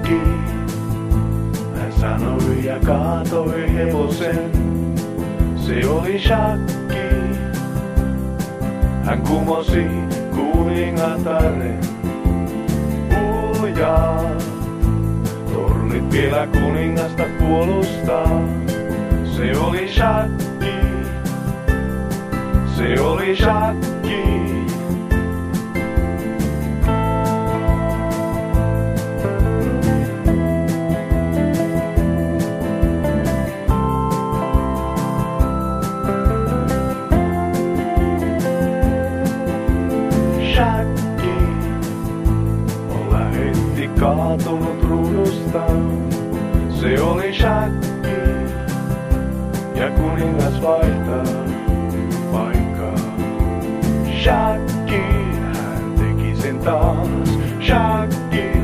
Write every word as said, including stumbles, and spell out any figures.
Shakki. Hän sanoi ja kaatoi hevosen. Se oli Shakki. Hän kumosi kuningataren. Uljaa. Tornit vielä kuningasta puolustaa. Se oli Shakki. Se oli Shakki. Shakki on lähetti kaatunut ruudustaan. Se oli Shakki ja kuningas vaihtaa paikkaa. Shakki, hän teki sen taas. Shakki.